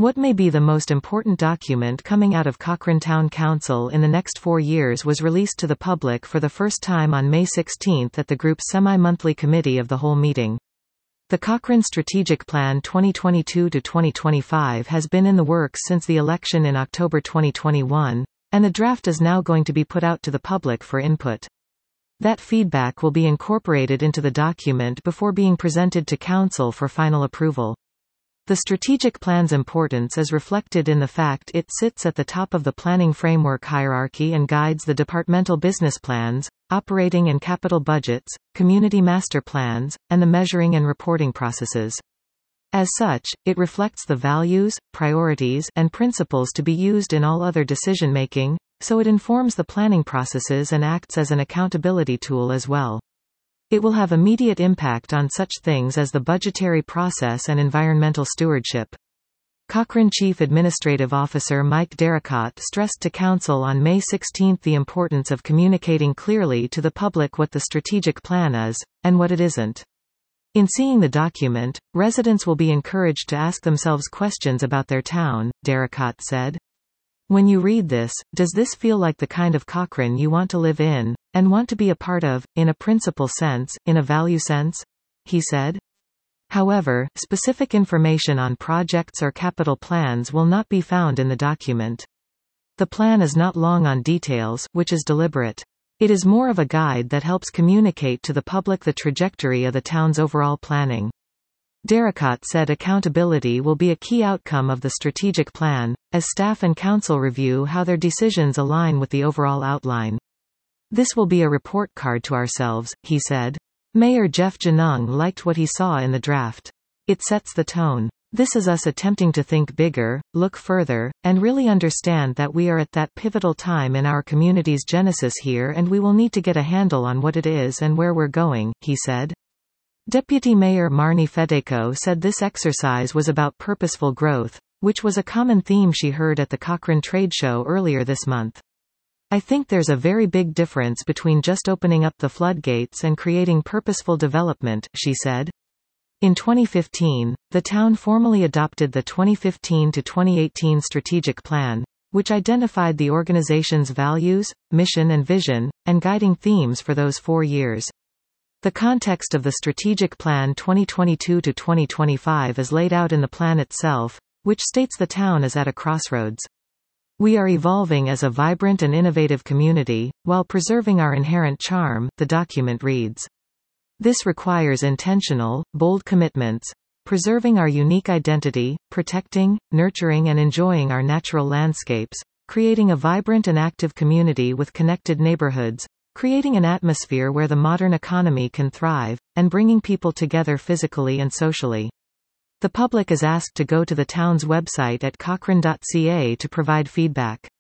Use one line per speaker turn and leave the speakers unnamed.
What may be the most important document coming out of Cochrane Town Council in the next 4 years was released to the public for the first time on May 16 at the group's semi-monthly committee of the whole meeting. The Cochrane Strategic Plan 2022-2025 has been in the works since the election in October 2021, and the draft is now going to be put out to the public for input. That feedback will be incorporated into the document before being presented to Council for final approval. The strategic plan's importance is reflected in the fact it sits at the top of the planning framework hierarchy and guides the departmental business plans, operating and capital budgets, community master plans, and the measuring and reporting processes. As such, it reflects the values, priorities, and principles to be used in all other decision-making, so it informs the planning processes and acts as an accountability tool as well. It will have immediate impact on such things as the budgetary process and environmental stewardship. Cochrane Chief Administrative Officer Mike Derricott stressed to Council on May 16 the importance of communicating clearly to the public what the strategic plan is, and what it isn't. In seeing the document, residents will be encouraged to ask themselves questions about their town, Derricott said. When you read this, does this feel like the kind of Cochrane you want to live in, and want to be a part of, in a principle sense, in a value sense? He said. However, specific information on projects or capital plans will not be found in the document. The plan is not long on details, which is deliberate. It is more of a guide that helps communicate to the public the trajectory of the town's overall planning. Derricott said accountability will be a key outcome of the strategic plan, as staff and council review how their decisions align with the overall outline. This will be a report card to ourselves, he said. Mayor Jeff Genung liked what he saw in the draft. It sets the tone. This is us attempting to think bigger, look further, and really understand that we are at that pivotal time in our community's genesis here, and we will need to get a handle on what it is and where we're going, he said. Deputy Mayor Marnie Fedeco said this exercise was about purposeful growth, which was a common theme she heard at the Cochrane Trade Show earlier this month. I think there's a very big difference between just opening up the floodgates and creating purposeful development, she said. In 2015, the town formally adopted the 2015 to 2018 strategic plan, which identified the organization's values, mission and vision, and guiding themes for those 4 years. The context of the strategic plan 2022 to 2025 is laid out in the plan itself, which states the town is at a crossroads. We are evolving as a vibrant and innovative community, while preserving our inherent charm, the document reads. This requires intentional, bold commitments, preserving our unique identity, protecting, nurturing and enjoying our natural landscapes, creating a vibrant and active community with connected neighborhoods, creating an atmosphere where the modern economy can thrive, and bringing people together physically and socially. The public is asked to go to the town's website at cochrane.ca to provide feedback.